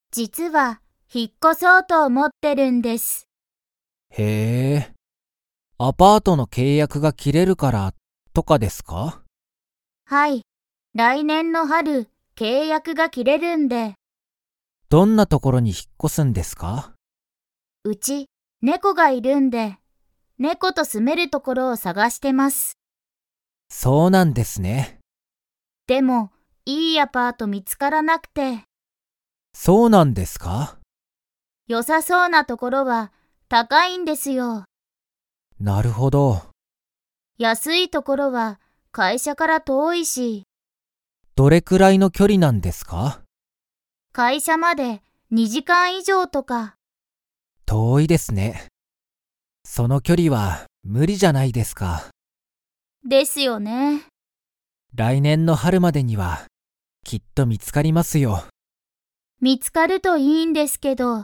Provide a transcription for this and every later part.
実は引っ越そうと思ってるんです。 へえ、アパートの契約が切れるからとかですか？ はい、来年の春、契約が切れるんで、 どんなところに引っ越すんですか？ うち猫がいるんで、猫と住めるところを探してます。 そうなんですね。 でも、いいアパート見つからなくて、 そうなんですか？ 良さそうなところは高いんですよ。 なるほど。 安いところは会社から遠いし、 どれくらいの距離なんですか？ 会社まで2時間以上とか。 遠いですね。その距離は無理じゃないですか。 ですよね。 来年の春までにはきっと見つかりますよ。 見つかるといいんですけど。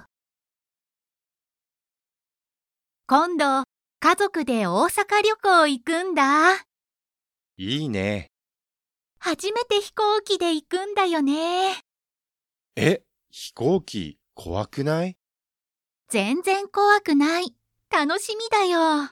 今度、家族で大阪旅行行くんだ。 いいね。 初めて飛行機で行くんだよね。 飛行機怖くない？ 全然怖くない。楽しみだよ。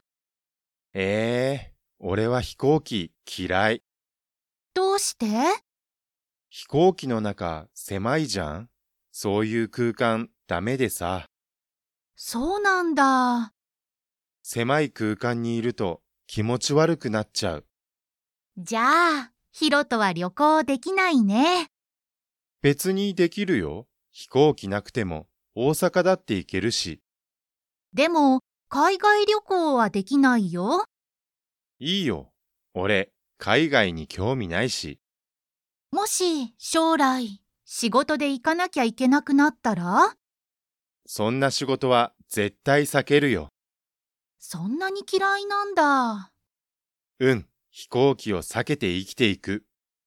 俺は飛行機嫌い。 どうして？ 飛行機の中狭いじゃん。そういう空間ダメでさ。 そうなんだ。 狭い空間にいると気持ち悪くなっちゃう。 じゃあ、ヒロとは旅行できないね。 別にできるよ。飛行機なくても大阪だって行けるし。 でも、海外旅行はできないよ。 いいよ。俺、海外に興味ないし。 もし、将来、仕事で行かなきゃいけなくなったら？ そんな仕事は絶対避けるよ。 そんなに嫌いなんだ。 飛行機を避けて生きていく。